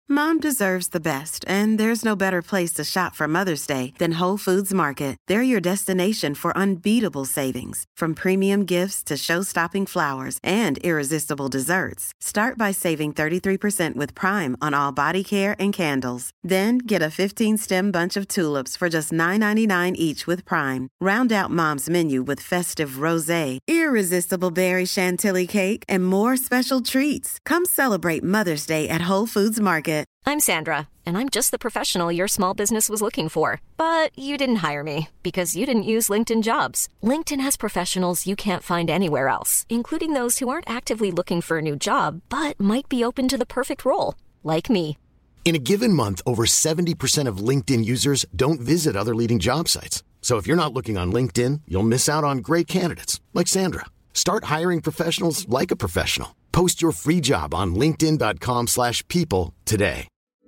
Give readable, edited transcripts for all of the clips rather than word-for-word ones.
Mom deserves the best, and there's no better place to shop for Mother's Day than Whole Foods Market. They're your destination for unbeatable savings, from premium gifts to show-stopping flowers and irresistible desserts. Start by saving 33% with Prime on all body care and candles. Then get a 15-stem bunch of tulips for just $9.99 each with Prime. Round out Mom's menu with festive rosé, irresistible berry chantilly cake, and more special treats. Come celebrate Mother's Day at Whole Foods Market. I'm Sandra, and I'm just the professional your small business was looking for. But you didn't hire me because you didn't use LinkedIn Jobs. LinkedIn has professionals you can't find anywhere else, including those who aren't actively looking for a new job, but might be open to the perfect role, like me. In a given month, over 70% of LinkedIn users don't visit other leading job sites. So if you're not looking on LinkedIn, you'll miss out on great candidates like Sandra. Start hiring professionals like a professional. Post your free job on linkedin.com/people today.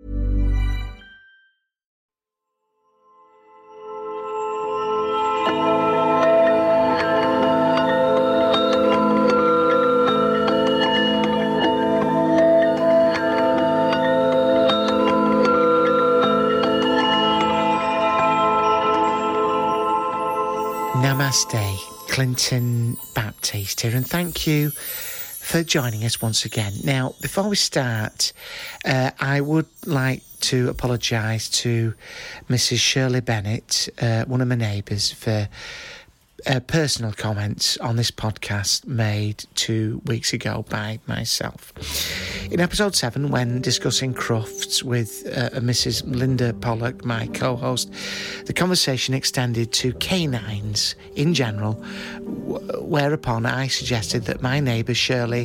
Namaste, Clinton Baptiste here, and thank you for joining us once again. Now, before we start, I would like to apologise to Mrs. Shirley Bennett, one of my neighbours, for personal comments on this podcast made 2 weeks ago by myself. In episode 7, when discussing Crufts with Mrs. Linda Pollock, my co-host, the conversation extended to canines in general, whereupon I suggested that my neighbour Shirley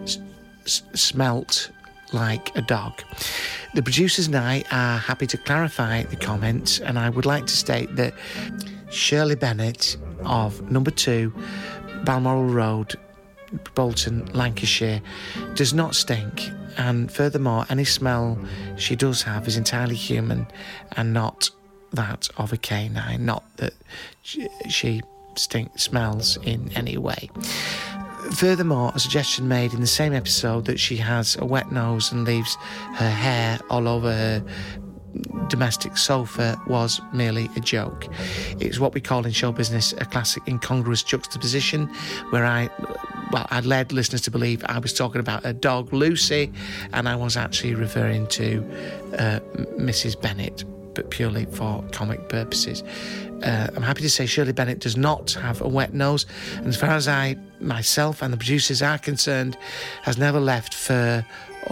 smelt like a dog. The producers and I are happy to clarify the comments, and I would like to state that Shirley Bennett of number 2 Balmoral Road, Bolton, Lancashire, does not stink, and furthermore, any smell she does have is entirely human and not that of a canine, not that she smells in any way. Furthermore, a suggestion made in the same episode that she has a wet nose and leaves her hair all over her domestic sofa was merely a joke. It's what we call in show business a classic incongruous juxtaposition, where I led listeners to believe I was talking about a dog, Lucy, and I was actually referring to Mrs. Bennett, but purely for comic purposes. I'm happy to say Shirley Bennett does not have a wet nose, and as far as myself and the producers are concerned, has never left fur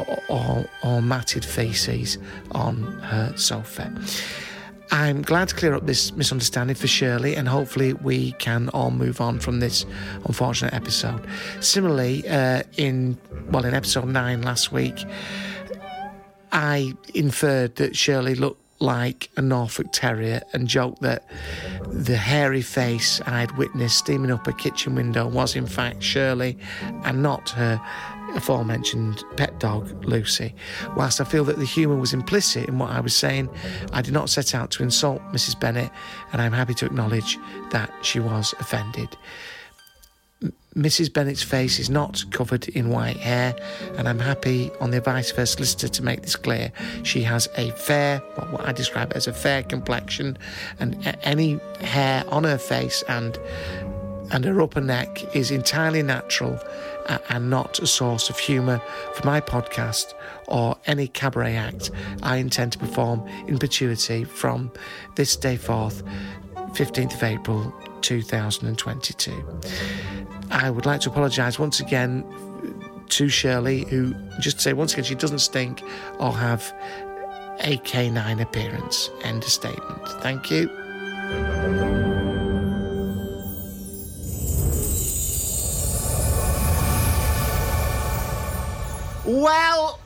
or matted faeces on her sofa. I'm glad to clear up this misunderstanding for Shirley, and hopefully we can all move on from this unfortunate episode. Similarly, in episode 9 last week, I inferred that Shirley looked like a Norfolk Terrier and joked that the hairy face I'd witnessed steaming up a kitchen window was in fact Shirley and not her aforementioned pet dog, Lucy. Whilst I feel that the humour was implicit in what I was saying, I did not set out to insult Mrs. Bennett, and I'm happy to acknowledge that she was offended. Mrs. Bennett's face is not covered in white hair, and I'm happy, on the advice of her solicitor, to make this clear. She has a fair, what I describe as a fair complexion, and any hair on her face and her upper neck is entirely natural and not a source of humour for my podcast or any cabaret act I intend to perform in perpetuity from this day forth, 15th of April 2022. I would like to apologise once again to Shirley, who, just to say once again, she doesn't stink or have a canine appearance. End of statement. Thank you. Well,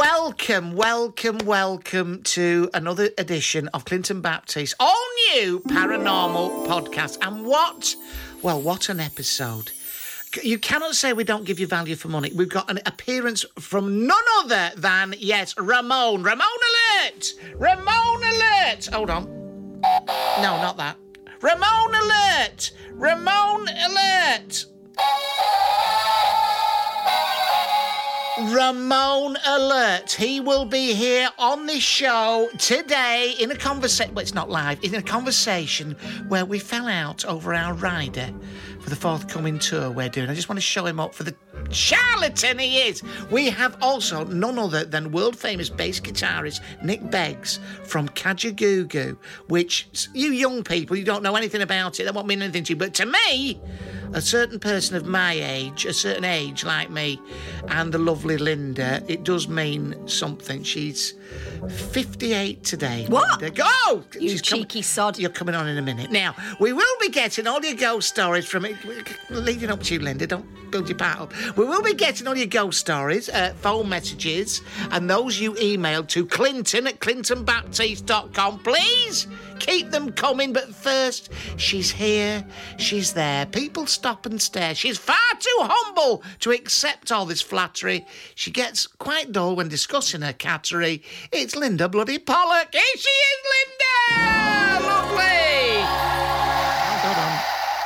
welcome to another edition of Clinton Baptiste's all-new paranormal podcast. And what an episode. You cannot say we don't give you value for money. We've got an appearance from none other than, yes, Ramon. Ramon alert! Ramon alert! Hold on. No, not that. Ramon alert! Ramon alert! Ramon alert. He will be here on this show today in a conversation. Well, it's not live. In a conversation where we fell out over our rider for the forthcoming tour we're doing. I just want to show him up for the charlatan he is. We have also none other than world-famous bass guitarist Nick Beggs from Kajagoogoo, which you young people, you don't know anything about it. That won't mean anything to you. But to me, a certain person of my age, a certain age like me, and the lovely Linda, it does mean something. She's 58 today. What? Linda. Go! You cheeky sod. You're coming on in a minute. Now, we will be getting all your ghost stories from it. Leading up to you, Linda, don't build your part up. We will be getting all your ghost stories, phone messages, and those you emailed to Clinton at clintonbaptiste.com. Please keep them coming, but first, she's here, she's there. People stop and stare. She's far too humble to accept all this flattery. She gets quite dull when discussing her cattery. It's Linda Bloody Pollock. Here she is, Linda! Lovely! Hold on.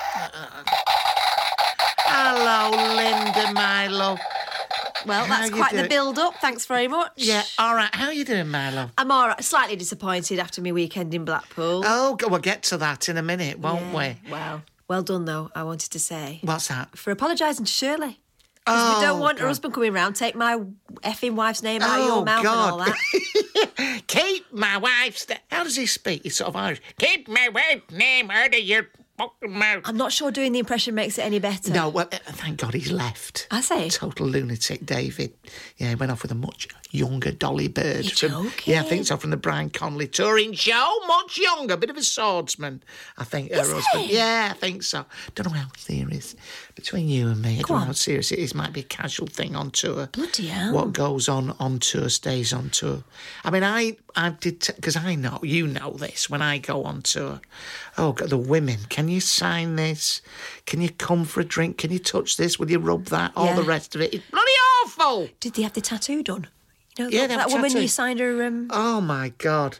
Hello, Linda, my love. Well, that's quite the build-up. Thanks very much. Yeah, all right. How are you doing, my love? I'm all right. Slightly disappointed after my weekend in Blackpool. Oh, we'll get to that in a minute, won't we? Well done, though, I wanted to say. What's that? For apologising to Shirley. Because we don't want her husband coming round, take my effing wife's name out of your mouth God. and all that. Keep my wife's... How does he speak? He's sort of Irish. Keep my wife's name out of your fucking mouth. I'm not sure doing the impression makes it any better. No, well, thank God he's left. I say. Total lunatic, David. Yeah, he went off with a much younger Dolly Bird. You're joking? Yeah, I think so, from the Brian Connolly touring show. Much younger, bit of a swordsman, I think, her husband. Yeah, I think so. Don't know how serious. Between you and me, I don't know how serious it is. Might be a casual thing on tour. Bloody hell. What goes on tour stays on tour. I mean, I did, because I know, you know this, when I go on tour. Oh, God, the women, can you sign this? Can you come for a drink? Can you touch this? Will you rub that? All the rest of it. It's bloody awful. Did they have the tattoo done? You know, Yeah, that woman you signed her... Oh, my God.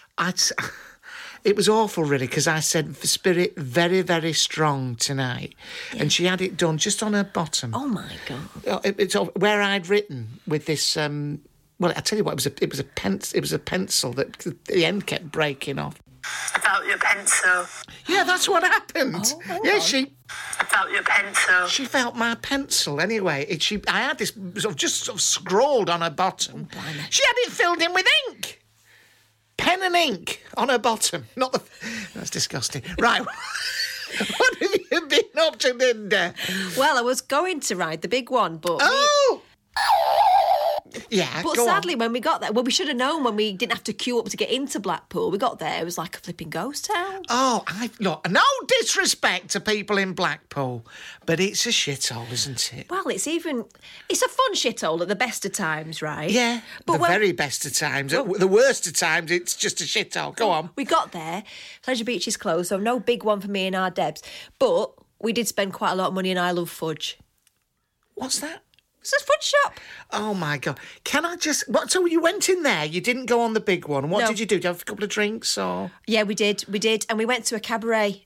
It was awful, really, because I said, spirit very, very strong tonight. Yeah. And she had it done just on her bottom. Oh, my God. It's where I'd written with this... well, I tell you what, it was a pencil that the end kept breaking off. I felt your pencil. Yeah, that's what happened. Oh, yeah, I felt your pencil. She felt my pencil anyway. I had this sort of scrawled on her bottom. Oh, she had it filled in with ink. Pen and ink on her bottom. That's disgusting. Right. What have you been up to, Linda? Well, I was going to ride the big one, but... Oh! Yeah, but sadly, when we got there, well, we should have known when we didn't have to queue up to get into Blackpool. We got there, it was like a flipping ghost town. Oh, look, no disrespect to people in Blackpool, but it's a shithole, isn't it? Well, it's a fun shithole at the best of times, right? Yeah, but very best of times. The worst of times, it's just a shithole. Go on. We got there, Pleasure Beach is closed, so no big one for me and our Debs. But we did spend quite a lot of money and I love fudge. What's that? It's a fudge shop. Oh, my God. Can I just... So you went in there, you didn't go on the big one. What did you do? Did you have a couple of drinks or...? Yeah, we did. And we went to a cabaret.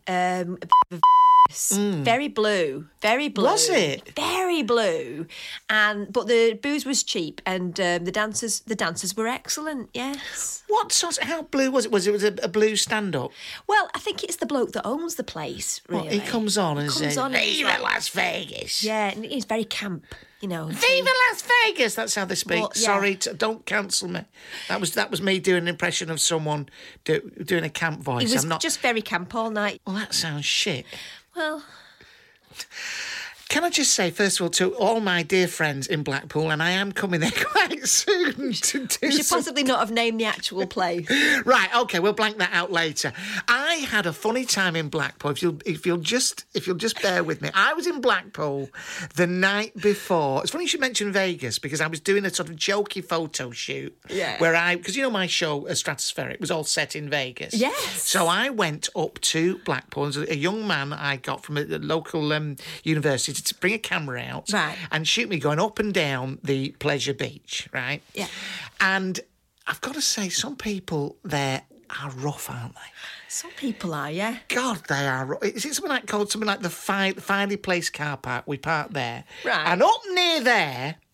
Very blue. Very blue. Was it? Very blue. But the booze was cheap and the dancers were excellent, yes. How blue was it? Was it a blue stand-up? Well, I think it's the bloke that owns the place, really. He comes on and says, Viva Las Vegas. Yeah, and he's very camp. You know, Viva Las Vegas! That's how they speak. Well, yeah. Sorry, don't cancel me. That was me doing an impression of someone doing a camp voice. He was just very camp all night. Well, that sounds shit. Well... Can I just say, first of all, to all my dear friends in Blackpool, and I am coming there quite soon to do We should possibly not have named the actual place. Right, OK, we'll blank that out later. I had a funny time in Blackpool, if you'll just bear with me. I was in Blackpool the night before. It's funny you should mention Vegas, because I was doing a sort of jokey photo shoot. Yeah. Because you know my show, Stratospheric, was all set in Vegas. Yes. So I went up to Blackpool, as a young man I got from a local university to bring a camera out and shoot me going up and down the Pleasure Beach, right? Yeah. And I've got to say, some people there are rough, aren't they? Some people are, yeah. God, they are rough. Is it something like the Filey Place car park? We parked there. Right. And up near there,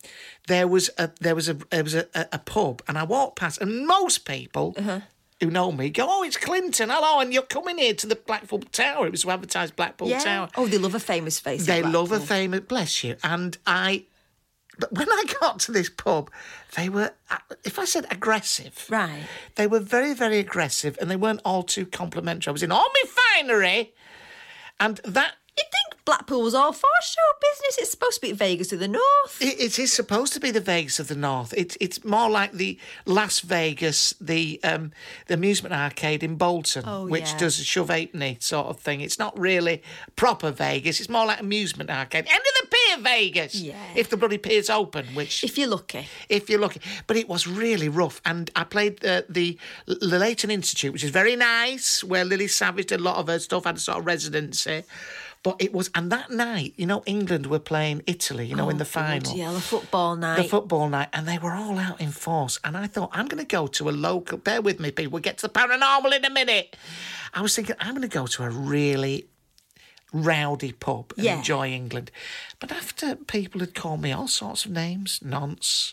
there was a pub, and I walked past, and most people who know me go, "Oh, it's Clinton, hello, and you're coming here to the Blackpool Tower." It was to advertise Blackpool Tower. Oh, they love a famous face. They love a famous, bless you. But when I got to this pub, they were, if I said aggressive, right? They were very, very aggressive, and they weren't all too complimentary. I was in all my finery, and that. You'd think Blackpool was all for show business. It's supposed to be Vegas of the North. It is supposed to be the Vegas of the North. It's more like the Las Vegas, the amusement arcade in Bolton, which does a shove halfpenny sort of thing. It's not really proper Vegas. It's more like amusement arcade. End of the pier Vegas. Yeah. If the bloody pier's open, which... If you're lucky. But it was really rough. And I played the Leighton Institute, which is very nice, where Lily Savage did a lot of her stuff, had a sort of residency. But it was, and that night, England were playing Italy, in the final. Yeah, the football night. The football night, and they were all out in force. And I thought, I'm going to go to a local, bear with me, people, we'll get to the paranormal in a minute. I was thinking, I'm going to go to a really rowdy pub and enjoy England. But after people had called me all sorts of names, nonce,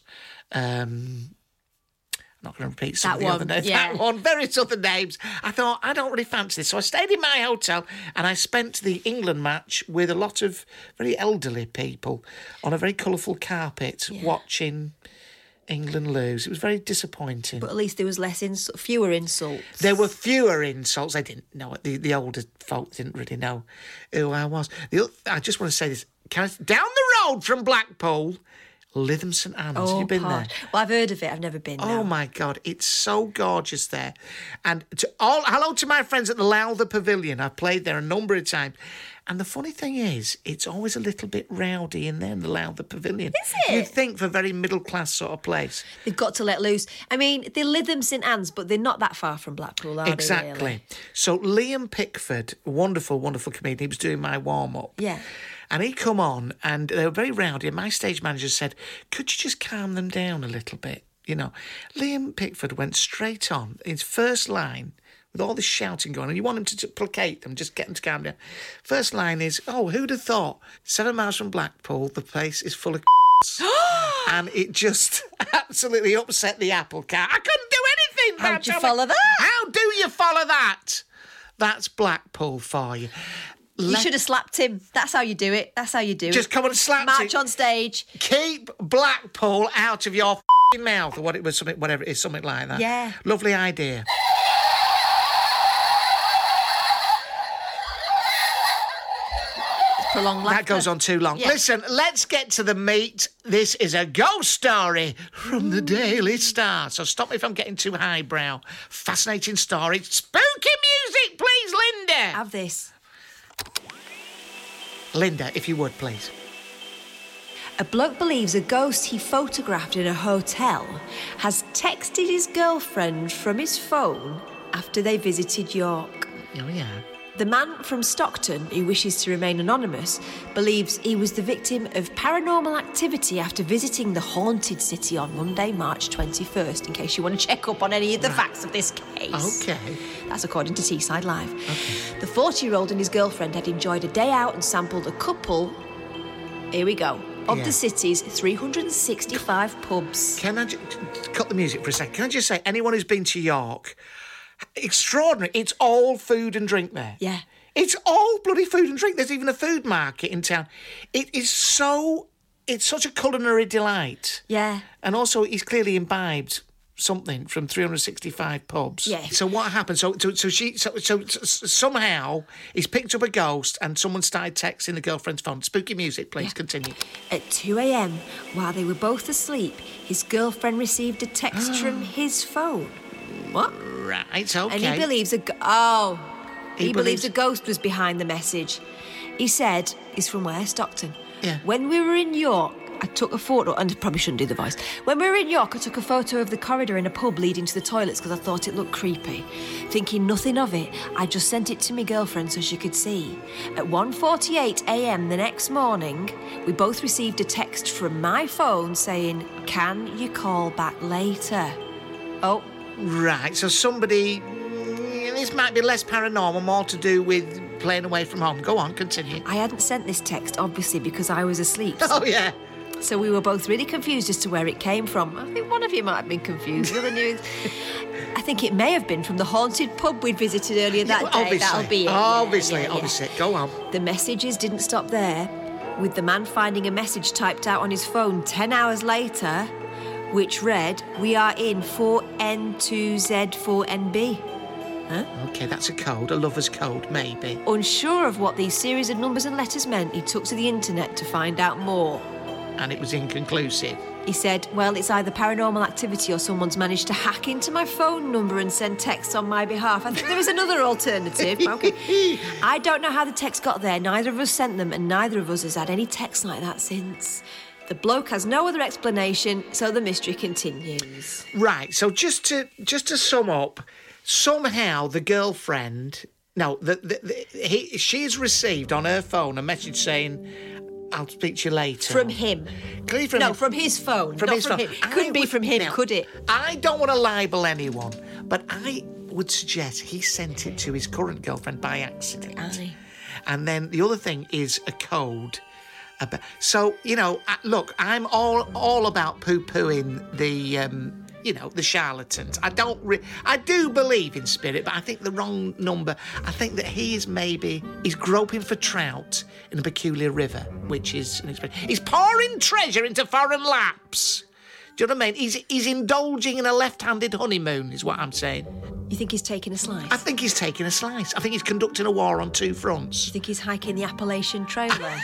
not going to repeat some of the other names. Yeah. That one, various other names. I thought, I don't really fancy this. So I stayed in my hotel and I spent the England match with a lot of very elderly people on a very colourful carpet watching England lose. It was very disappointing. But at least there was fewer insults. There were fewer insults. They didn't know it. The older folk didn't really know who I was. I just want to say this. Down the road from Blackpool... Lytham St Anne's. Have you been there? Well, I've heard of it. I've never been there. Oh, my God. It's so gorgeous there. And hello to my friends at the Lowther Pavilion. I've played there a number of times. And the funny thing is, it's always a little bit rowdy in there in the Lowther Pavilion. Is it? You'd think for a very middle-class sort of place. They've got to let loose. I mean, they're Lytham St Anne's, but they're not that far from Blackpool, are they, really? So Liam Pickford, wonderful, wonderful comedian, he was doing my warm-up. Yeah. And he come on, and they were very rowdy, and my stage manager said, could you just calm them down a little bit? Liam Pickford went straight on, his first line, with all this shouting going on, and you want him to placate them, just get them to calm down. First line is, who'd have thought, 7 miles from Blackpool, the place is full of and it just absolutely upset the apple cart. I couldn't do anything. How'd you follow that? How do you follow that? That's Blackpool for you. You should have slapped him. That's how you do it. Just come on and slap him. March on stage. Keep Blackpool out of your mouth, or whatever it is, something like that. Yeah. Lovely idea. Prolonged laughter. That goes on too long. Yeah. Listen, let's get to the meat. This is a ghost story from the Daily Star. So stop me if I'm getting too highbrow. Fascinating story. Spooky music, please, Linda. Have this. Linda, if you would, please. A bloke believes a ghost he photographed in a hotel has texted his girlfriend from his phone after they visited York. Oh, yeah. The man from Stockton, who wishes to remain anonymous, believes he was the victim of paranormal activity after visiting the haunted city on Monday, March 21st, in case you want to check up on any of the facts of this case. Okay. That's according to Teesside Live. Okay. The 40-year-old and his girlfriend had enjoyed a day out and sampled a couple, here we go, of the city's 365 pubs. Can I cut the music for a second? Can I just say, anyone who's been to York, extraordinary. It's all food and drink there. Yeah. It's all bloody food and drink. There's even a food market in town. It's such a culinary delight. Yeah. And also, he's clearly imbibed something from 365 pubs. Yeah. So what happened? So somehow he's picked up a ghost and someone started texting the girlfriend's phone. Spooky music, please. Continue. At 2 a.m, while they were both asleep, his girlfriend received a text from his phone. What? Right, okay. And he believes he believes a ghost was behind the message. He said, he's from where? Stockton. Yeah. When we were in York, I took a photo, and I probably shouldn't do the voice. When we were in York, I took a photo of the corridor in a pub leading to the toilets because I thought it looked creepy. Thinking nothing of it, I just sent it to my girlfriend so she could see. At 1:48 a.m. the next morning, we both received a text from my phone saying, "Can you call back later?" Oh. Right, so somebody... This might be less paranormal, more to do with playing away from home. Go on, continue. I hadn't sent this text, obviously, because I was asleep. Oh, yeah. So we were both really confused as to where it came from. I think one of you might have been confused. The other knew. I think it may have been from the haunted pub we'd visited earlier that day. Obviously. That'll be it. Obviously. Go on. The messages didn't stop there, with the man finding a message typed out on his phone 10 hours later, which read, "We are in 4N2Z4NB." Huh? Okay, that's a code, a lover's code, maybe. Unsure of what these series of numbers and letters meant, he took to the internet to find out more. And it was inconclusive. He said, well, it's either paranormal activity or someone's managed to hack into my phone number and send texts on my behalf. I think there is another alternative. Okay. I don't know how the text got there. Neither of us sent them, and neither of us has had any texts like that since. The bloke has no other explanation, so the mystery continues. Right, so just to sum up, somehow the girlfriend... No, she has received on her phone a message saying, "I'll speak to you later." From him. Clearly from him. From his phone. From his phone. Him. It couldn't be from him, could it? I don't want to libel anyone, but I would suggest he sent it to his current girlfriend by accident. Aye. And then the other thing is a code. So, look, I'm all about poo-pooing the... the charlatans. I do believe in spirit, but I think the wrong number. I think that he's groping for trout in a peculiar river, which is an experience. He's pouring treasure into foreign laps. Do you know what I mean? He's indulging in a left-handed honeymoon, is what I'm saying. You think he's taking a slice? I think he's taking a slice. I think he's conducting a war on two fronts. You think he's hiking the Appalachian Trail there?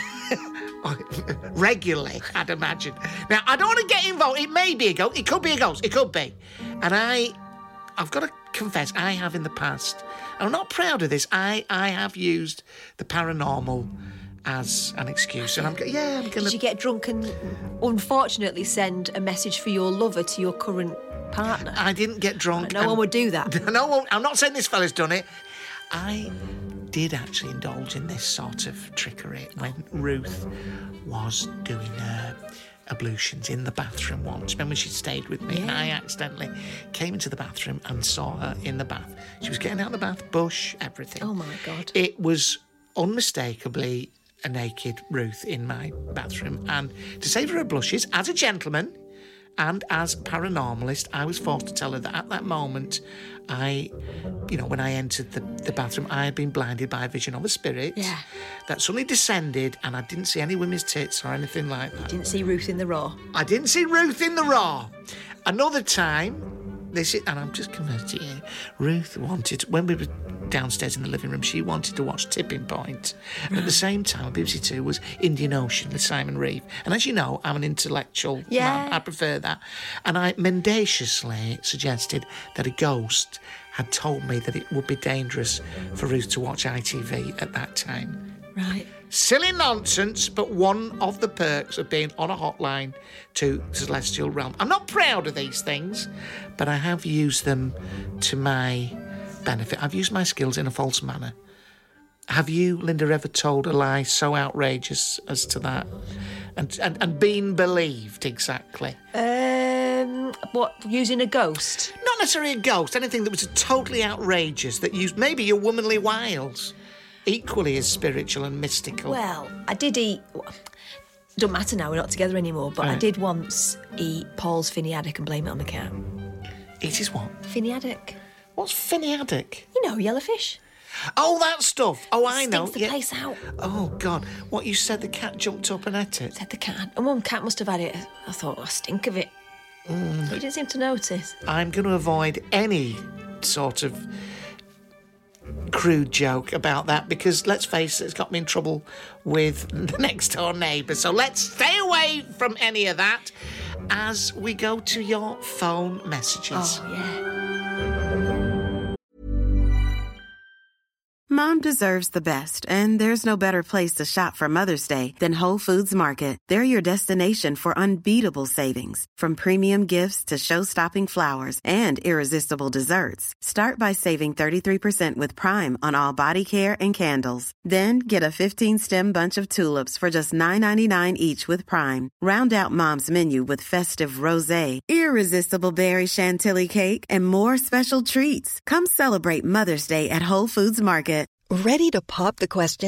Regularly, I'd imagine. Now, I don't want to get involved. It may be a ghost. It could be a ghost. It could be. And I've got to confess, I have in the past. I'm not proud of this. I have used the paranormal as an excuse. And I'm going to... Did you get drunk and unfortunately send a message for your lover to your current partner? I didn't get drunk. No one would do that. No one. I'm not saying this fella's done it. I did actually indulge in this sort of trickery when Ruth was doing her ablutions in the bathroom once. Remember, she stayed with me, and I accidentally came into the bathroom and saw her in the bath. She was getting out of the bath, bush, everything. Oh, my God. It was unmistakably a naked Ruth in my bathroom, and to save her blushes, as a gentleman and as a paranormalist, I was forced to tell her that at that moment, when I entered the bathroom, I had been blinded by a vision of a spirit that suddenly descended, and I didn't see any women's tits or anything like that. You didn't see Ruth in the raw? I didn't see Ruth in the raw. Another time, and I'm just convinced to you, Ruth wanted, when we were downstairs in the living room, she wanted to watch Tipping Point. And at the same time, on BBC Two was Indian Ocean with Simon Reeve. And as you know, I'm an intellectual man. I prefer that. And I mendaciously suggested that a ghost had told me that it would be dangerous for Ruth to watch ITV at that time. Right. Silly nonsense, but one of the perks of being on a hotline to Celestial Realm. I'm not proud of these things, but I have used them to my benefit. I've used my skills in a false manner. Have you, Linda, ever told a lie so outrageous as to that? And been believed, exactly? What, using a ghost? Not necessarily a ghost, anything that was totally outrageous, that used maybe your womanly wiles. Equally as spiritual and mystical. Well, I did eat... Don't matter now, we're not together anymore, but I did once eat Paul's finny haddock and blame it on the cat. Eat his what? Finny haddock. What's finny haddock? You know, yellowfish. Oh, that stuff. Oh, I know. Stinks the place out. Oh, God. What, you said the cat jumped up and ate it? Said the cat. And one cat must have had it. I thought, I stink of it. But you didn't seem to notice. I'm going to avoid any sort of crude joke about that because, let's face it, it's got me in trouble with the next door neighbour. So let's stay away from any of that as we go to your phone messages. Oh, yeah. Mom deserves the best, and there's no better place to shop for Mother's Day than Whole Foods Market. They're your destination for unbeatable savings, from premium gifts to show-stopping flowers and irresistible desserts. Start by saving 33% with Prime on all body care and candles. Then get a 15-stem bunch of tulips for just $9.99 each with Prime. Round out Mom's menu with festive rosé, irresistible berry chantilly cake, and more special treats. Come celebrate Mother's Day at Whole Foods Market. Ready to pop the question?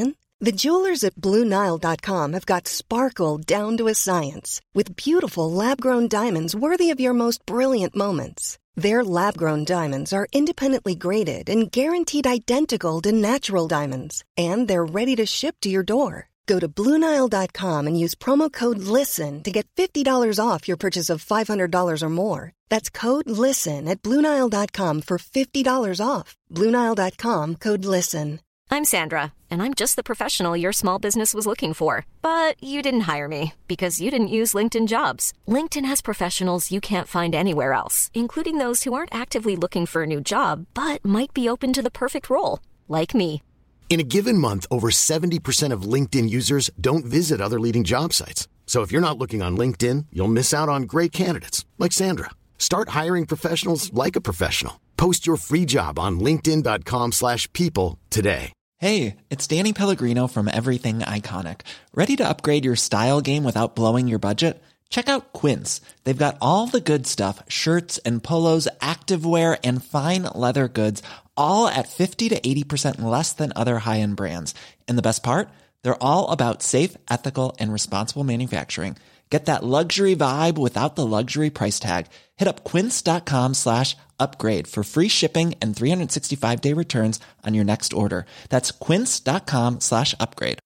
The jewelers at BlueNile.com have got sparkle down to a science with beautiful lab-grown diamonds worthy of your most brilliant moments. Their lab-grown diamonds are independently graded and guaranteed identical to natural diamonds, and they're ready to ship to your door. Go to BlueNile.com and use promo code LISTEN to get $50 off your purchase of $500 or more. That's code LISTEN at BlueNile.com for $50 off. BlueNile.com, code LISTEN. I'm Sandra, and I'm just the professional your small business was looking for. But you didn't hire me because you didn't use LinkedIn Jobs. LinkedIn has professionals you can't find anywhere else, including those who aren't actively looking for a new job, but might be open to the perfect role, like me. In a given month, over 70% of LinkedIn users don't visit other leading job sites. So if you're not looking on LinkedIn, you'll miss out on great candidates like Sandra. Start hiring professionals like a professional. Post your free job on linkedin.com/people today. Hey, it's Danny Pellegrino from Everything Iconic. Ready to upgrade your style game without blowing your budget? Check out Quince. They've got all the good stuff, shirts and polos, activewear, and fine leather goods, all at 50 to 80% less than other high-end brands. And the best part? They're all about safe, ethical, and responsible manufacturing. Get that luxury vibe without the luxury price tag. Hit up quince.com/upgrade for free shipping and 365-day returns on your next order. That's quince.com/upgrade.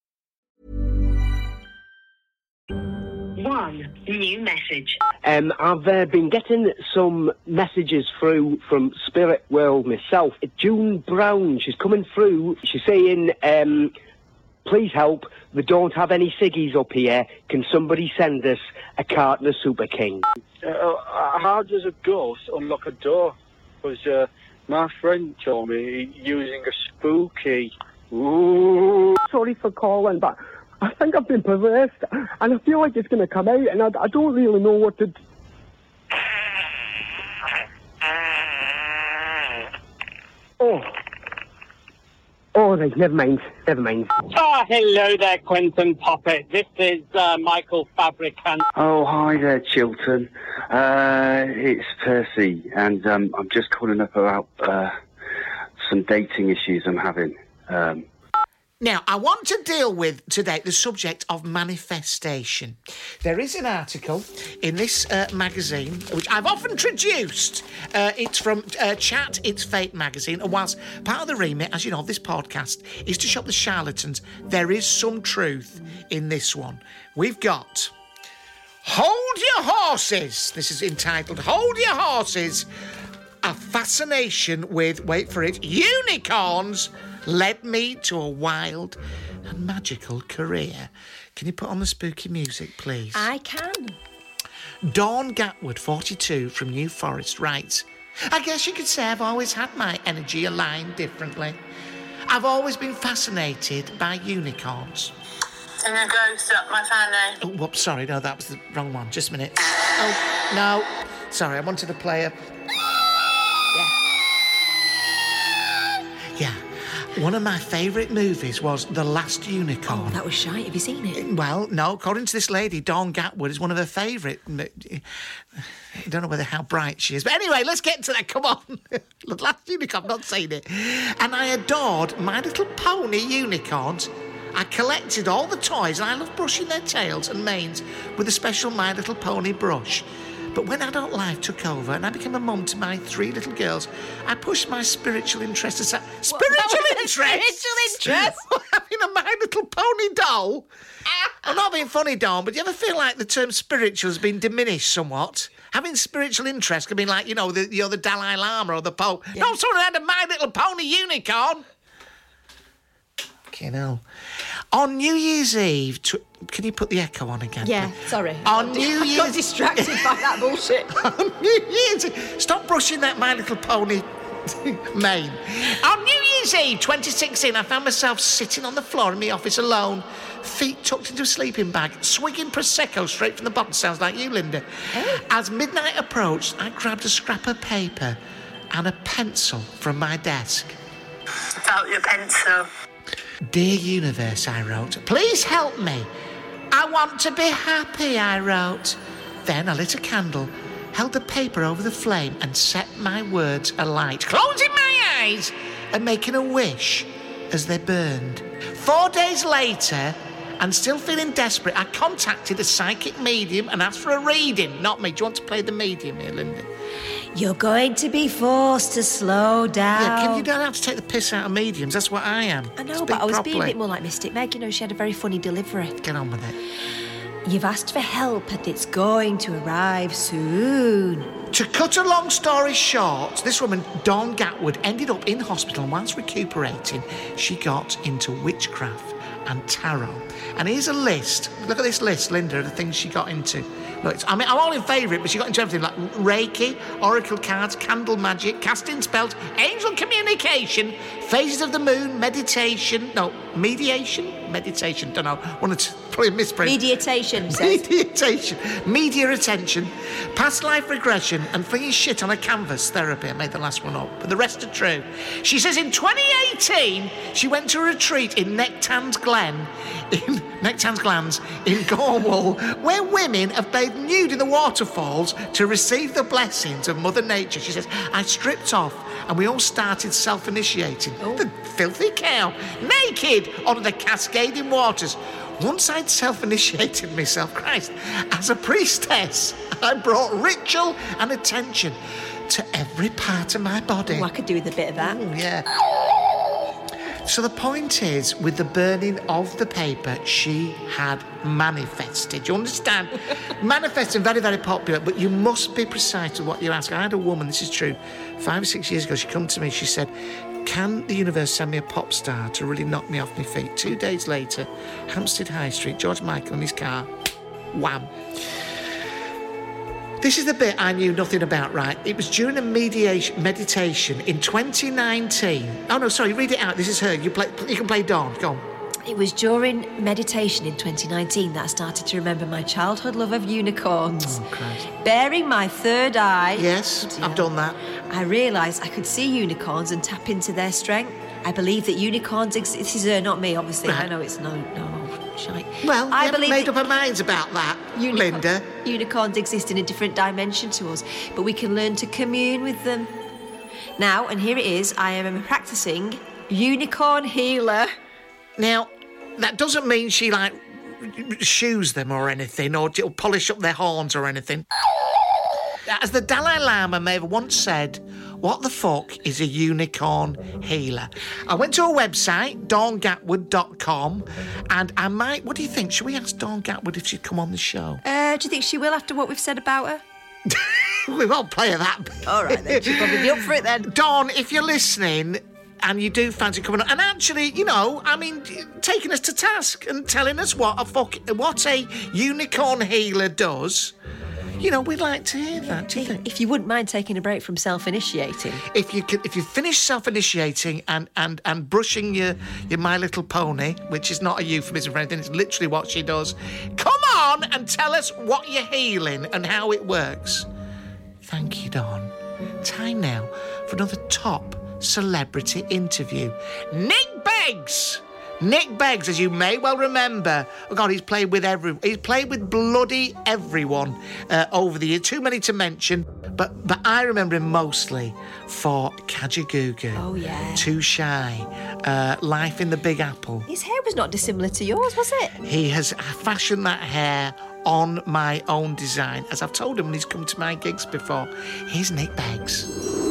One new message. I've been getting some messages through from Spirit World myself. June Brown, she's coming through. She's saying, please help. We don't have any ciggies up here. Can somebody send us a carton of Super King? How does a ghost unlock a door? Because my friend told me using a spooky. Ooh. Sorry for calling, but I think I've been possessed, and I feel like it's going to come out, and I don't really know what to do. Oh, right, never mind. Hello there, Quentin Poppet. This is Michael Fabricant. Oh, hi there, Chilton. It's Percy, and I'm just calling up about some dating issues I'm having. Now, I want to deal with today the subject of manifestation. There is an article in this magazine, which I've often traduced. It's from Chat, It's Fate magazine. And whilst part of the remit, as you know, of this podcast is to shop the charlatans, there is some truth in this one. We've got Hold Your Horses. This is entitled Hold Your Horses. A fascination with, wait for it, unicorns led me to a wild and magical career. Can you put on the spooky music, please? I can. Dawn Gatwood, 42, from New Forest, writes, I guess you could say I've always had my energy aligned differently. I've always been fascinated by unicorns. Can you go stop my family? Oh, whoops, sorry, no, that was the wrong one. Just a minute. Oh, no. Sorry, I wanted to play a... Yeah. One of my favourite movies was The Last Unicorn. Oh, that was shite. Have you seen it? Well, no. According to this lady, Dawn Gatwood is one of her favourite. I don't know how bright she is. But anyway, let's get to that. Come on. The Last Unicorn, I've not seen it. And I adored My Little Pony unicorns. I collected all the toys and I loved brushing their tails and manes with a special My Little Pony brush. But when adult life took over and I became a mum to my 3 little girls, I pushed my spiritual interest aside. Spiritual interest? Having a My Little Pony doll? I'm not being funny, Dawn, but do you ever feel like the term spiritual has been diminished somewhat? Having spiritual interest could be like, you know, the Dalai Lama or the Pope. Yeah. No, someone had a My Little Pony unicorn. Fucking hell. On New Year's Eve... Can you put the echo on again? Yeah, sorry. On New Year's... I got distracted by that bullshit. On New Year's Eve... Stop brushing that My Little Pony mane. On New Year's Eve 2016, I found myself sitting on the floor in my office alone, feet tucked into a sleeping bag, swigging Prosecco straight from the bottle. Sounds like you, Linda. Oh. As midnight approached, I grabbed a scrap of paper and a pencil from my desk. Without your pencil. Dear universe, I wrote, please help me. I want to be happy, I wrote. Then I lit a candle, held the paper over the flame and set my words alight, closing my eyes and making a wish as they burned. 4 days later, and still feeling desperate, I contacted a psychic medium and asked for a reading. Not me. Do you want to play the medium here, Linda? You're going to be forced to slow down. Yeah, you don't have to take the piss out of mediums. That's what I am. I know, but I was being a bit more like Mystic Meg. You know, she had a very funny delivery. Get on with it. You've asked for help and it's going to arrive soon. To cut a long story short, this woman, Dawn Gatwood, ended up in hospital, and whilst recuperating, she got into witchcraft and tarot. And here's a list. Look at this list, Linda, of the things she got into. Look, I'm all in favour of it, but she got into everything like Reiki, oracle cards, candle magic, casting spells, angel communication, phases of the moon, meditation, don't know. Wanted to probably misprint. Meditation. Media attention, past life regression, and flinging shit on a canvas therapy. I made the last one up, but the rest are true. She says in 2018, she went to a retreat in Nectan's Glens in Cornwall, where women have bathed nude in the waterfalls to receive the blessings of Mother Nature. She says, I stripped off and we all started self-initiating. Oh. The filthy cow, naked under the cascading waters. Once I'd self-initiated myself, Christ, as a priestess, I brought ritual and attention to every part of my body. Oh, I could do with a bit of that. Yeah. So the point is, with the burning of the paper, she had manifested. You understand? Manifesting, very, very popular, but you must be precise with what you ask. I had a woman, this is true, 5 or 6 years ago, she come to me, she said, can the universe send me a pop star to really knock me off my feet? 2 days later, Hampstead High Street, George Michael in his car, wham. This is the bit I knew nothing about, right? It was during a meditation in 2019. Oh, no, sorry, read it out. This is her. You can play Dawn. Go on. It was during meditation in 2019 that I started to remember my childhood love of unicorns. Oh, Christ. Bearing my third eye... Yes, I've done that. I realised I could see unicorns and tap into their strength. I believe that unicorns exist. This is her, not me, obviously. Right. I know it's no shite. Well, I believe made up our minds about that, Linda. Unicorns exist in a different dimension to us, but we can learn to commune with them. Now, and here it is, I am a practising unicorn healer. Now, that doesn't mean she, shoes them or anything, or polish up their horns or anything. As the Dalai Lama may have once said, what the fuck is a unicorn healer? I went to a website, dawngatwood.com, and I might... What do you think? Should we ask Dawn Gatwood if she'd come on the show? Do you think she will after what we've said about her? We won't play her that. All right, then. She'll probably be up for it then. Dawn, if you're listening... and you do fancy coming on, and actually, taking us to task and telling us what a unicorn healer does, we'd like to hear that. Do you think? If you wouldn't mind taking a break from self-initiating, if you finish self-initiating and brushing your My Little Pony, which is not a euphemism for anything, it's literally what she does. Come on and tell us what you're healing and how it works. Thank you, Dawn. Time now for another top celebrity interview. Nick Beggs, as you may well remember. Oh God, he's played with bloody everyone over the years. Too many to mention, but I remember him mostly for Kajagoogoo. Oh yeah. Too Shy, Life in the Big Apple. His hair was not dissimilar to yours, was it? He has fashioned that hair on my own design, as I've told him when he's come to my gigs before. Here's Nick Beggs.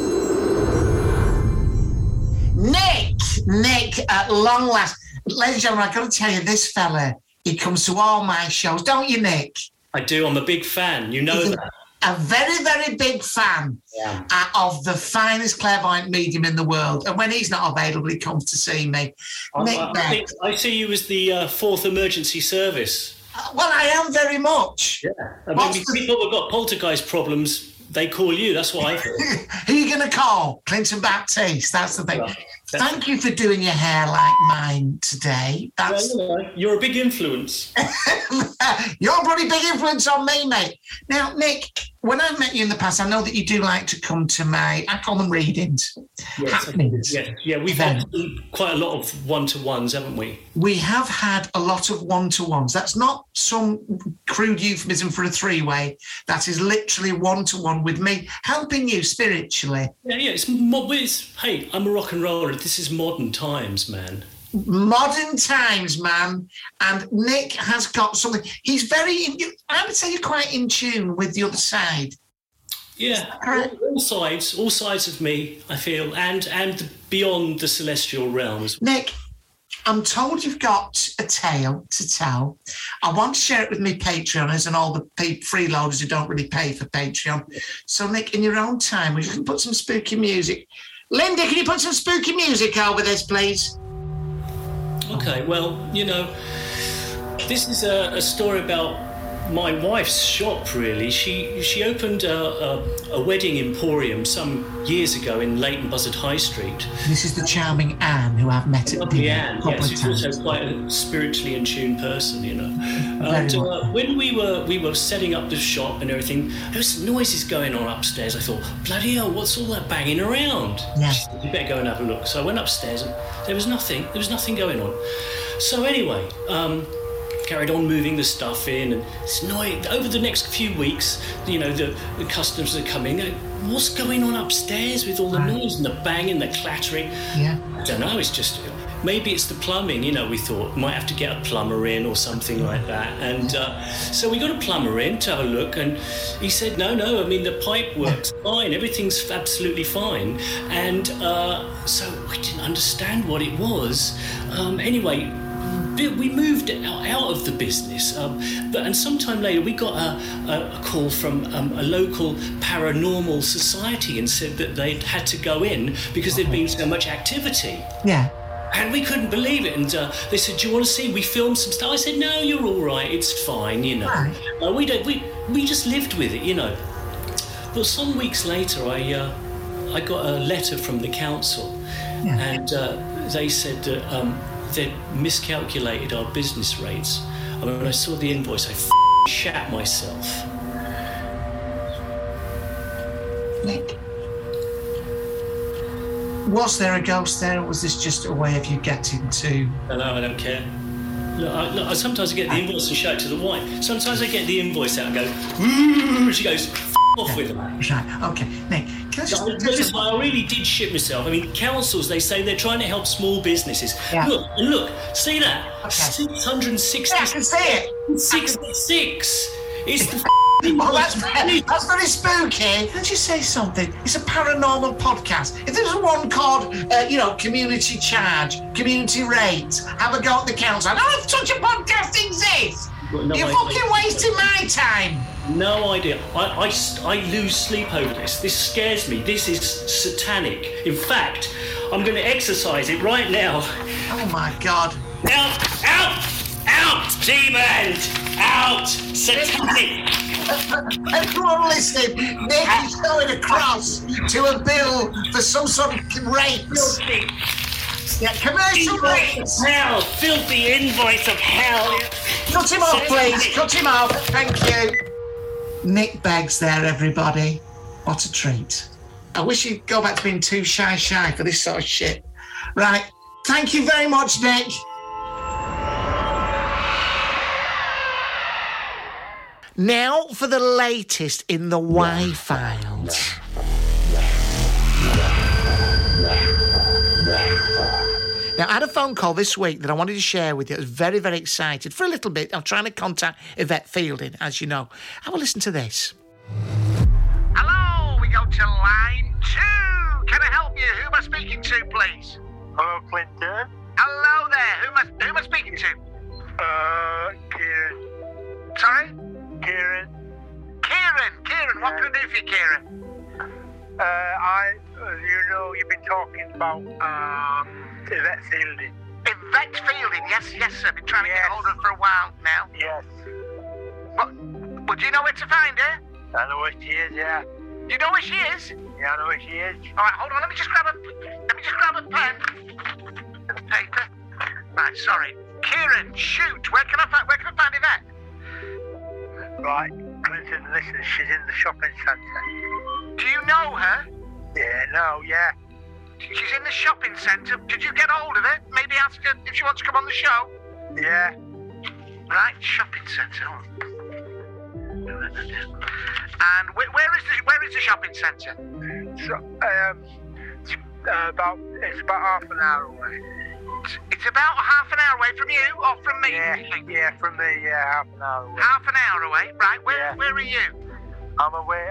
Nick, at long last. Ladies and gentlemen, I've got to tell you, this fella, he comes to all my shows, don't you, Nick? I do. I'm a big fan. You know that. A very, very big fan of the finest clairvoyant medium in the world. And when he's not available, he comes to see me. I see you as the fourth emergency service. Well, I am very much. Yeah. People who've got poltergeist problems, they call you. That's what I heard. Who are you going to call? Clinton Baptiste. That's the thing. Thank you for doing your hair like mine today. You're a big influence. You're a pretty big influence on me, mate. Now, Nick, when I've met you in the past, I know that you do like to come to I call them readings, happenings. Yeah, we've had quite a lot of one-to-ones, haven't we? We have had a lot of one-to-ones. That's not some crude euphemism for a three-way. That is literally one-to-one with me, helping you spiritually. Yeah, it's hey, I'm a rock and roller. This is modern times, man. Modern times, man. And Nick has got something. He's I would say you're quite in tune with the other side. Yeah, all sides of me, I feel, and beyond the celestial realms. Nick, I'm told you've got a tale to tell. I want to share it with me Patreoners and all the freeloaders who don't really pay for Patreon. So, Nick, in your own time, we can put some spooky music. Linda, can you put some spooky music over this, please? Okay, well, this is a story about my wife's shop, really. She opened a wedding emporium some years ago in Leighton Buzzard High Street. This is the charming Anne who I've met at dinner. Anne, yes, she's also quite a spiritually in tune person, And when we were setting up the shop and everything, there was noises going on upstairs. I thought, bloody hell, what's all that banging around? Yeah. She said, you better go and have a look. So I went upstairs and there was nothing going on. So anyway, carried on moving the stuff in, and it's annoying. Over the next few weeks, the customers are coming. What's going on upstairs with all the noise and the banging, the clattering? Yeah. I don't know. It's just maybe it's the plumbing. We thought might have to get a plumber in or something like that. And so we got a plumber in to have a look, and he said, no. I mean, the pipe works fine. Everything's absolutely fine. And so we didn't understand what it was. Anyway. We moved out of the business, and sometime later we got a call from a local paranormal society and said that they'd had to go in because there'd been so much activity. Yeah. And we couldn't believe it. And they said, do you want to see? We filmed some stuff. I said, no, you're all right. It's fine, Right. We just lived with it, But some weeks later, I got a letter from the council, and they said that they'd miscalculated our business rates. And when I saw the invoice, I shat myself. Nick, was there a ghost there, or was this just a way of you getting to... No, I don't care. Look, sometimes I get the invoice and show it to the wife. Sometimes I get the invoice out and go, ooh, she goes, off with them. Right, okay. Nick, can I just... Listen, I really did shit myself. I mean, councils, they say they're trying to help small businesses. Yeah. Look, see that? Okay. 660... Yeah, I can see it. 66. It's the... Well, that's very spooky. Can I just say something? It's a paranormal podcast. If there's one called, community charge, community rate, have a go at the council. I don't know if such a podcast exists. You're fucking wasting my time. No idea. I lose sleep over this. This scares me. This is satanic. In fact, I'm going to exercise it right now. Oh, my God. Out, demon! Out, satanic! Everyone listening, Nick is going across to a bill for some sort of rate. Yeah, commercial rates. Hell, filthy invoice of hell. Cut him off, please. Cut him off. Thank you. Nick Beggs there, everybody. What a treat. I wish he'd go back to being too shy for this sort of shit. Right. Thank you very much, Nick. Now for the latest in the Y-Files. Now, I had a phone call this week that I wanted to share with you. I was very, very excited. For a little bit, I'm trying to contact Yvette Fielding, as you know. Have a listen to this. Hello, we go to line 2. Can I help you? Who am I speaking to, please? Hello, Clinton. Hello there. Who am I speaking to? Kieran. Sorry? Kieran, what can I do for you, Kieran? You've been talking about Yvette Fielding. Yvette Fielding, yes, sir. I've been trying to get hold of her for a while now. Yes. Well, do you know where to find her? I know where she is, yeah. Do you know where she is? Yeah, I know where she is. All right, hold on. Let me just grab a pen and paper. Right, sorry. Kieran, shoot. Where can I find Yvette? Right, Jonathan, listen, she's in the shopping centre. Do you know her? Yeah. She's in the shopping centre. Did you get hold of her? Maybe ask her if she wants to come on the show? Yeah. Right, shopping centre. And where is the shopping centre? So, it's about half an hour away. It's about half an hour away from you or from me? Yeah, from me, half an hour away. Half an hour away? Right, where are you? I'm away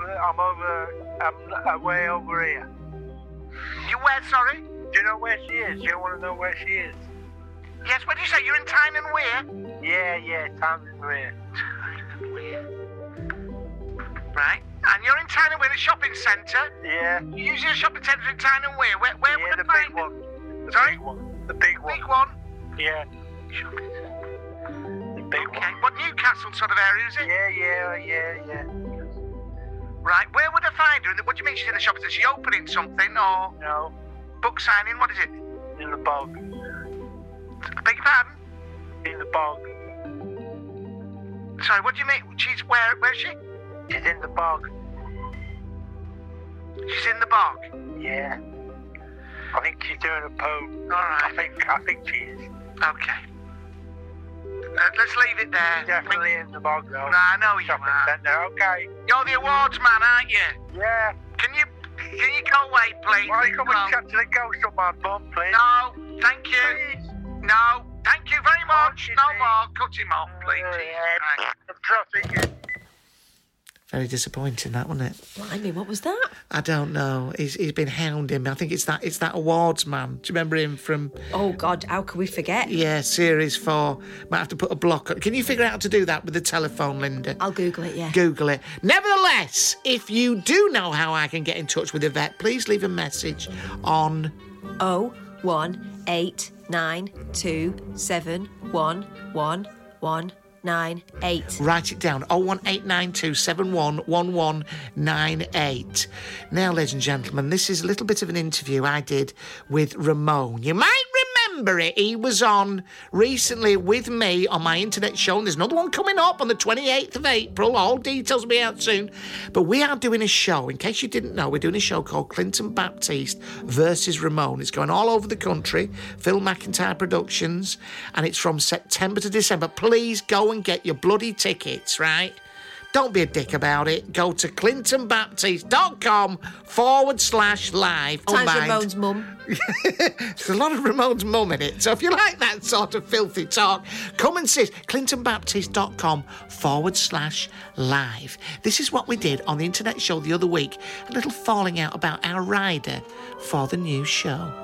over here. You where, sorry? Do you know where she is? Do you want to know where she is? Yes, what did you say? You're in Tyne and Wear? Yeah, Tyne and Wear. Tyne and Wear. Right. And you're in Tyne and Wear, a shopping centre? Yeah. You're using a shopping centre in Tyne and Wear. Where would I find it? Sorry? The big one. Big one? Yeah. Shopping centre. The big one. Okay. What, Newcastle sort of area, is it? Yeah. Right, where would I find her? What do you mean she's in the shopping centre? Is she opening something or? No. Book signing? What is it? In the bog. Beg your pardon? In the bog. Sorry, what do you mean? Where's she? She's in the bog. She's in the bog? Yeah. I think she's doing a poo. Alright. I think she is. Okay. Let's leave it there. She's definitely in the bog, though. No, I know you are. Centre. Okay. You're the awards man, aren't you? Yeah. Can you go away, please? Why don't you come and chat to the ghost on my bum, please? No, thank you. Please. No, thank you very much. No more. Cut him off, please. I'm trusting you. Very disappointing, that, wasn't it? Blimey, what was that? I don't know. He's been hounding me. I think it's that awards man. Do you remember him from? Oh God, how could we forget? Yeah, Series 4. Might have to put a block on. Can you figure out how to do that with the telephone, Linda? I'll Google it. Yeah. Google it. Nevertheless, if you do know how I can get in touch with Yvette, please leave a message on 01892711198. Write it down. 01892711198. Now, ladies and gentlemen, this is a little bit of an interview I did with Ramon. You might remember it. He was on recently with me on my internet show, and there's another one coming up on the 28th of April. All details will be out soon. But we are doing a show. In case you didn't know, we're doing a show called Clinton Baptiste versus Ramon. It's going all over the country. Phil McIntyre Productions, and it's from September to December. Please go and get your bloody tickets, right? Don't be a dick about it. Go to clintonbaptiste.com/live. Times Ramon's mum. There's a lot of Ramon's mum in it. So if you like that sort of filthy talk, come and sit. clintonbaptiste.com/live. This is what we did on the internet show the other week. A little falling out about our rider for the new show.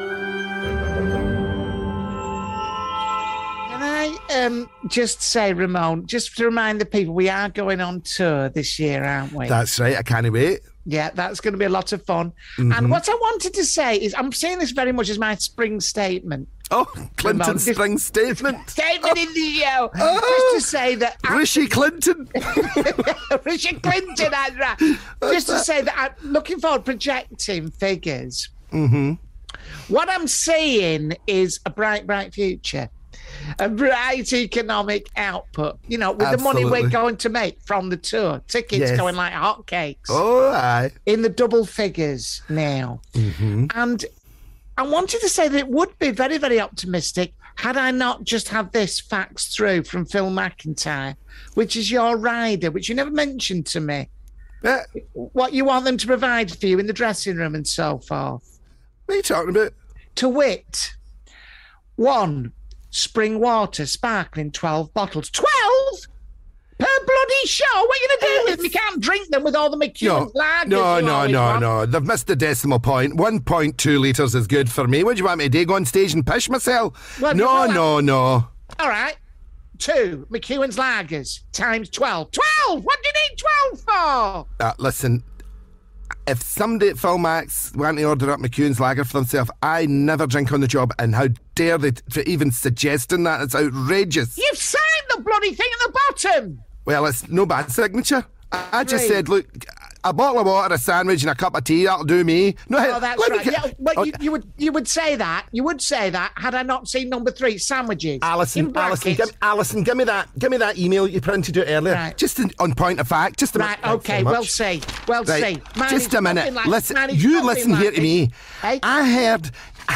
Just say, Ramon, just to remind the people, we are going on tour this year, aren't we? That's right. I can't wait. Yeah, that's going to be a lot of fun. Mm-hmm. And what I wanted to say is, I'm saying this very much as my spring statement. Oh, Clinton's spring statement. Statement in the show. Just to say that... Rishi Clinton. Rishi Clinton, that's right. Just to say that I'm looking forward to projecting figures. Mm-hmm. What I'm seeing is a bright, bright future. A bright economic output, with the money we're going to make from the tour. Tickets going like hotcakes. Oh, aye. In the double figures now. Mm-hmm. And I wanted to say that it would be very, very optimistic had I not just had this fax through from Phil McIntyre, which is your rider, which you never mentioned to me. What you want them to provide for you in the dressing room and so forth. What are you talking about? To wit, 1... spring water, sparkling 12 bottles. 12? Per bloody show? What are you going to do with them? You can't drink them with all the McEwen's lagers. No. They've missed the decimal point. 1.2 litres is good for me. What do you want me to do? Go on stage and pish myself? Well, no. All right. 2 McEwen's lagers times 12. 12! What do you need 12 for? Listen... If somebody at Philmax want to order up McEwen's lager for themselves, I never drink on the job, and how dare they for even suggesting that? It's outrageous. You've signed the bloody thing at the bottom. Well, it's no bad signature. I just said, look, a bottle of water, a sandwich, and a cup of tea. That'll do me. No, Oh, that's right. Yeah, but you would say that. You would say that had I not seen number 3, sandwiches. Alison, give me that email you printed out earlier. Right. Just on point of fact. Just a Right, minute. okay, we'll see. We'll see. Just a minute. Listen, you listen here to me. Hey? I heard...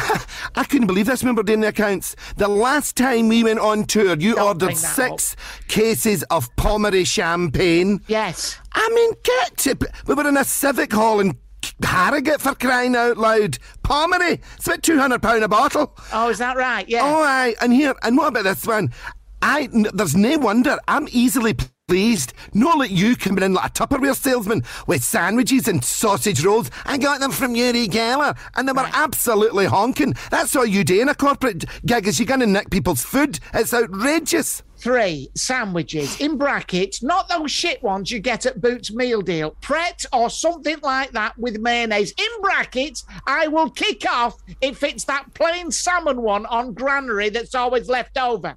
I couldn't believe this when we were doing the accounts. The last time we went on tour, you ordered 6 cases of Pommery champagne. Yes. I mean, get to... We were in a civic hall in Harrogate, for crying out loud. Pommery. It's about £200 a bottle. Oh, is that right? Yeah. Oh, aye. And what about this one? There's no wonder. I'm easily pleased. Not like you coming in like a Tupperware salesman with sandwiches and sausage rolls. I got them from Uri Geller and they were absolutely honking. That's all you do in a corporate gig, is you're going to nick people's food. It's outrageous. 3 sandwiches, in brackets, not those shit ones you get at Boots Meal Deal. Pret or something like that with mayonnaise. In brackets, I will kick off if it's that plain salmon one on Granary that's always left over.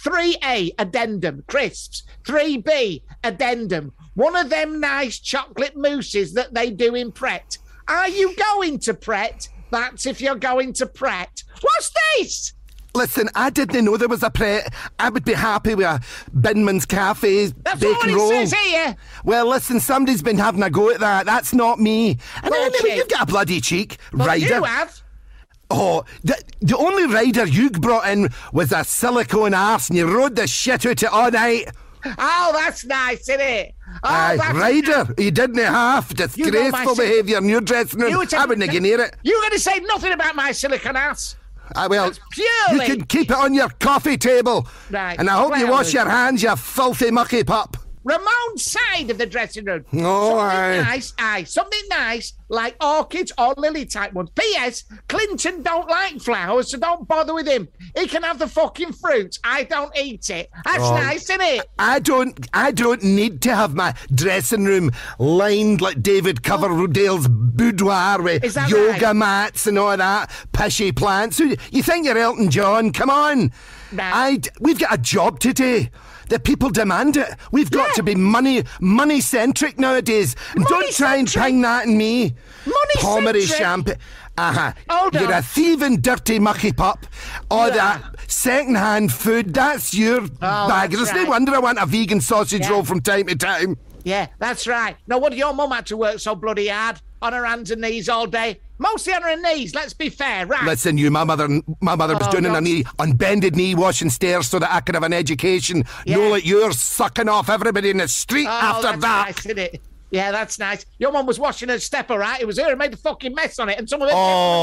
3A, addendum, crisps. 3B, addendum, one of them nice chocolate mousses that they do in Pret. Are you going to Pret? That's if you're going to Pret. What's this? Listen, I didn't know there was a Pret. I would be happy with a Binman's Cafe bacon roll. That's what it says here. Well, listen, somebody's been having a go at that. That's not me. And anyway, you've got a bloody cheek, Ryder. You have. Oh, the only rider you brought in was a silicone arse and you rode the shit out it all night. Oh, that's nice, isn't it? Oh, Aye, that's Ryder, you didn't have disgraceful behaviour in your dressing room. I wouldn't get near it. You're going to say nothing about my silicone ass. Well, purely... you can keep it on your coffee table. Right. And I hope you wash your hands, you filthy mucky pup. Ramon's side of the dressing room. Oh, something nice, like orchids or lily type ones. P.S. Clinton don't like flowers, so don't bother with him. He can have the fucking fruit. I don't eat it. That's nice, isn't it? I don't need to have my dressing room lined like David Coverdale's boudoir with yoga mats and all that pishy plants. You think you're Elton John? Come on. We've got a job to do. The people demand it. We've got to be money-centric nowadays. And don't try and ping that in me. Pommery champagne. You're a thieving, dirty mucky pup. All that second-hand food, that's your bag. There's no wonder I want a vegan sausage roll from time to time. Yeah, that's right. No wonder your mum had to work so bloody hard on her hands and knees all day. Mostly on her knees, let's be fair, right? Listen, my mother was doing on a knee, on bended knee, washing stairs so that I could have an education. Yeah. No like you're sucking off everybody in the street after that's that. Nice, isn't it? Yeah, that's nice. Your mum was washing her stepper, right? It was her who made a fucking mess on it, and some of it...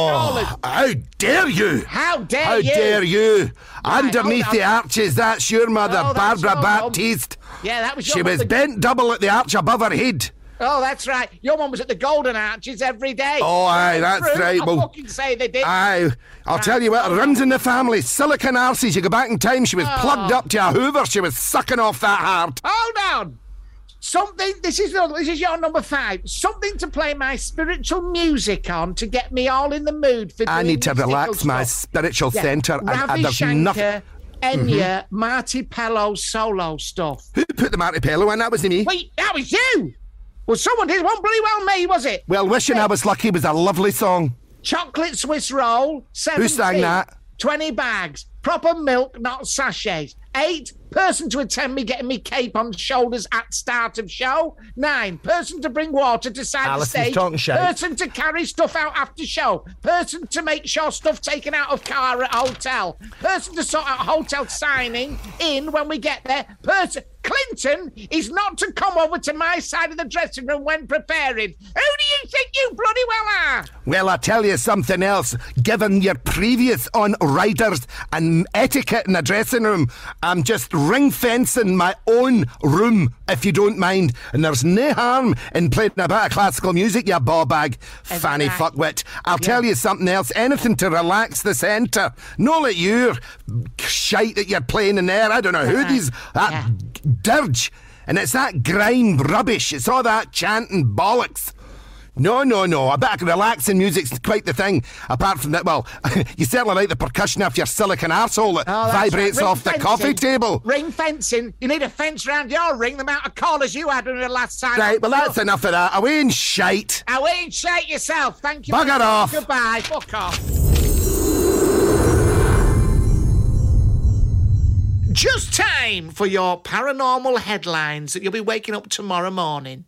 how dare you? How dare you? How dare you? Right, underneath the arches, that's your mother, Barbara Baptiste. Yeah, that was your She was bent double at the arch above her head. Oh, that's right. Your mum was at the Golden Arches every day. Oh, aye, that's right. I'll fucking say they did. Aye, I'll tell you what, it runs in the family. Silicon arses. You go back in time, she was plugged up to a Hoover. She was sucking off that hard. Hold on. Something, this is your number 5. Something to play my spiritual music on to get me all in the mood for doing I need to relax stuff. my spiritual centre. Ravi Shankar, Enya, Marty Pello solo stuff. Who put the Marty Pello in? That wasn't me. Wait, that was you! Well, someone did. It wasn't bloody well me, was it? Well, Wishing I Was Lucky was a lovely song. Chocolate Swiss roll, 17. Who sang that? 20 bags. Proper milk, not sachets. 8, person to attend me getting me cape on shoulders at start of show. 9, person to bring water to side the stage. Person to carry stuff out after show. Person to make sure stuff taken out of car at hotel. Person to sort out hotel signing in when we get there. Person... Clinton is not to come over to my side of the dressing room when preparing. Who do you think you bloody well are? Well, I'll tell you something else. Given your previous on riders and etiquette in the dressing room, I'm just ring-fencing my own room, if you don't mind. And there's no harm in playing a bit of classical music, you ball bag, fanny fuckwit. I'll tell you something else. Anything to relax the centre. No like your shite that you're playing in there. I don't know who these... dirge, and it's that grime rubbish. It's all that chanting bollocks. No. A bit of relaxing music's quite the thing. Apart from that, well, you certainly like the percussion off your silicon arsehole that vibrates off the coffee table. Ring fencing. You need a fence round your ring, the amount of callers you had when the last time. Right, well, that's enough of that. Away and shite. Away and shite yourself. Thank you. Bugger off. Goodbye. Fuck off. Just time for your paranormal headlines that you'll be waking up tomorrow morning.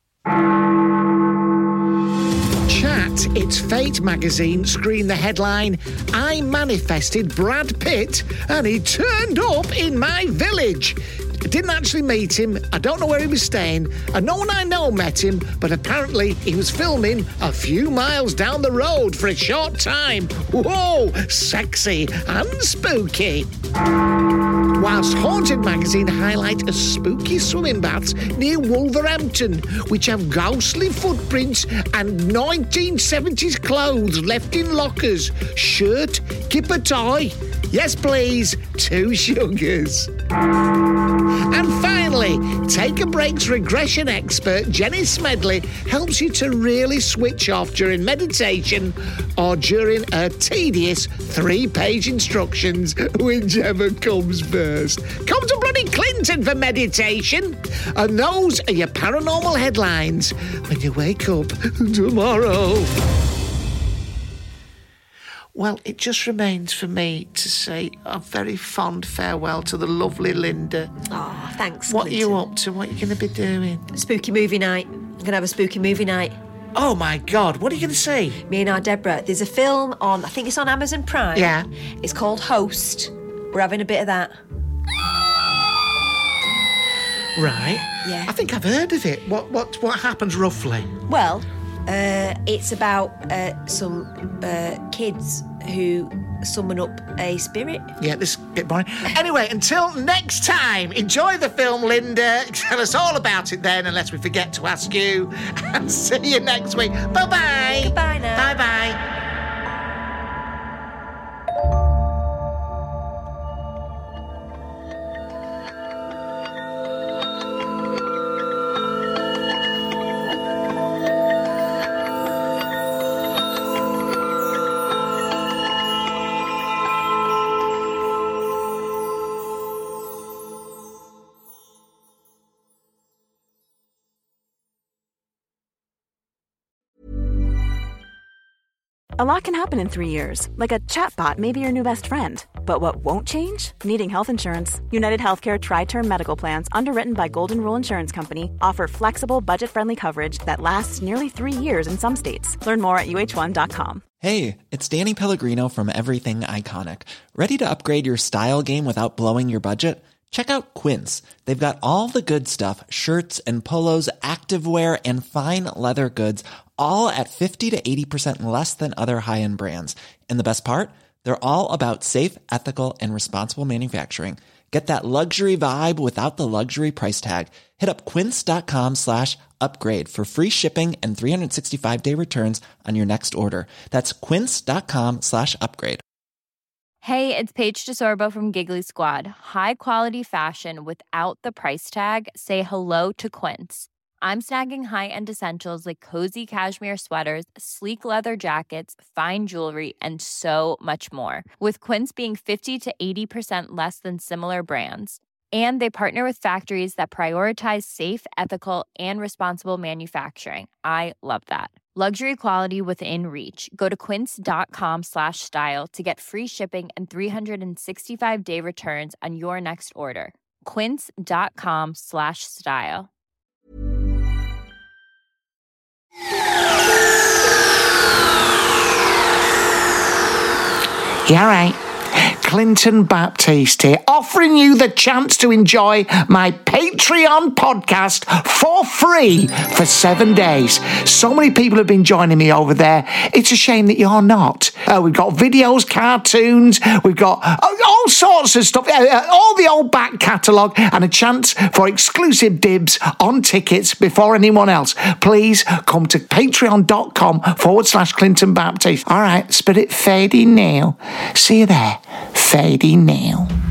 Chat, It's Fate magazine screened the headline, I manifested Brad Pitt and he turned up in my village. I didn't actually meet him. I don't know where he was staying. And no one I know met him, but apparently he was filming a few miles down the road for a short time. Whoa, sexy and spooky. Whilst Haunted magazine highlight a spooky swimming baths near Wolverhampton, which have ghostly footprints and 1970s clothes left in lockers. Shirt, kipper tie. Yes, please, 2 sugars. And finally, Take a Break's regression expert Jenny Smedley helps you to really switch off during meditation or during a tedious 3-page instructions, whichever comes first. Come to bloody Clinton for meditation. And those are your paranormal headlines when you wake up tomorrow. Well, it just remains for me to say a very fond farewell to the lovely Linda. Oh, thanks, What Clinton. are you up to? What are you going to be doing? Spooky movie night. I'm going to have a spooky movie night. Oh, my God. What are you going to see? Me and our Deborah. There's a film on, I think it's on Amazon Prime. Yeah. It's called Host. We're having a bit of that. Right. Yeah. I think I've heard of it. What happens roughly? Well, it's about some kids who summon up a spirit. Yeah, this is a bit boring. Anyway, until next time, enjoy the film, Linda. Tell us all about it then, unless we forget to ask you. And see you next week. Bye-bye. Goodbye now. Bye-bye. A lot can happen in 3 years, like a chatbot may be your new best friend. But what won't change? Needing health insurance. United Healthcare Tri-Term Medical Plans, underwritten by Golden Rule Insurance Company, offer flexible, budget-friendly coverage that lasts nearly 3 years in some states. Learn more at uh1.com. Hey, it's Danny Pellegrino from Everything Iconic. Ready to upgrade your style game without blowing your budget? Check out Quince. They've got all the good stuff, shirts and polos, activewear, and fine leather goods, all at 50 to 80% less than other high-end brands. And the best part? They're all about safe, ethical, and responsible manufacturing. Get that luxury vibe without the luxury price tag. Hit up quince.com/upgrade for free shipping and 365-day returns on your next order. That's quince.com/upgrade. Hey, it's Paige DeSorbo from Giggly Squad. High quality fashion without the price tag. Say hello to Quince. I'm snagging high-end essentials like cozy cashmere sweaters, sleek leather jackets, fine jewelry, and so much more. With Quince being 50 to 80% less than similar brands. And they partner with factories that prioritize safe, ethical, and responsible manufacturing. I love that. Luxury quality within reach. Go to quince.com/style to get free shipping and 365-day returns on your next order. Quince.com/style. Yeah, right. Clinton Baptiste here, offering you the chance to enjoy my Patreon podcast for free for 7 days. So many people have been joining me over there. It's a shame that you're not. We've got videos, cartoons, we've got all sorts of stuff, all the old back catalogue, and a chance for exclusive dibs on tickets before anyone else. Please come to patreon.com/Clinton Baptiste. All right, spirit fading now. See you there. Fading now.